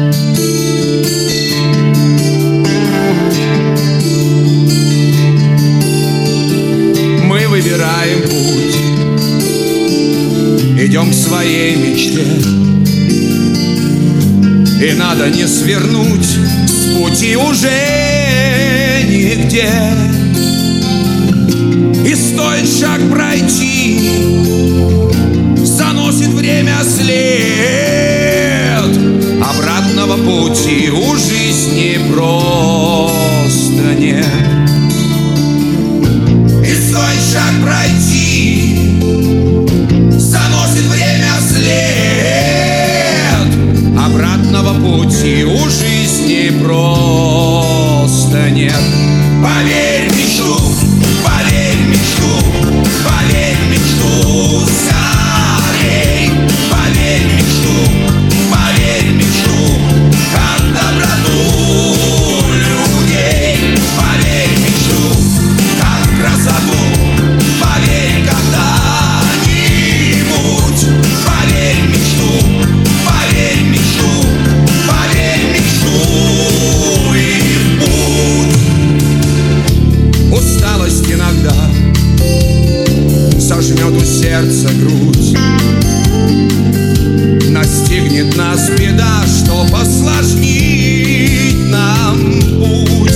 Мы выбираем путь, идем к своей мечте, и надо не свернуть с пути уже нигде. И стоит шаг пройти, заносит время след. Обратного пути у жизни просто нет. И стоит шаг пройти, заносит время след. Обратного пути у жизни просто нет. Поверь в мечту, поверь в мечту, поверь в мечту скорей. Поверь в мечту, поверь в мечту, как доброту людей. Поверь в мечту, как красоту, поверь когда-нибудь. Поверь в мечту, поверь в мечту, поверь в мечту и в путь. Усталость иногда сожмет у сердца грудь, настигнет нас беда, чтоб осложнить нам путь.